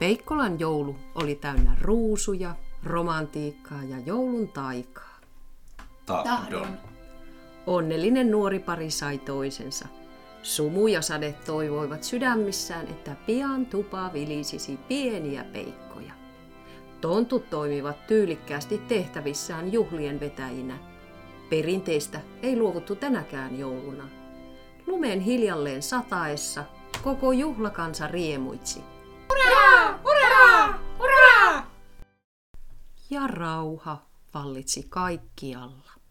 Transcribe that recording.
Peikkolan joulu oli täynnä ruusuja, romantiikkaa ja joulun taikaa. Tahdon. Onnellinen nuori pari sai toisensa. Sumu ja sade toivoivat sydämissään, että pian tupa vilisisi pieniä peikkoja. Tontut toimivat tyylikkäästi tehtävissään juhlien vetäjinä. Perinteistä ei luovuttu tänäkään jouluna. Lumen hiljalleen sataessa koko juhlakansa riemuitsi. Hurraa! Hurraa! Hurraa! Ja rauha vallitsi kaikkialla.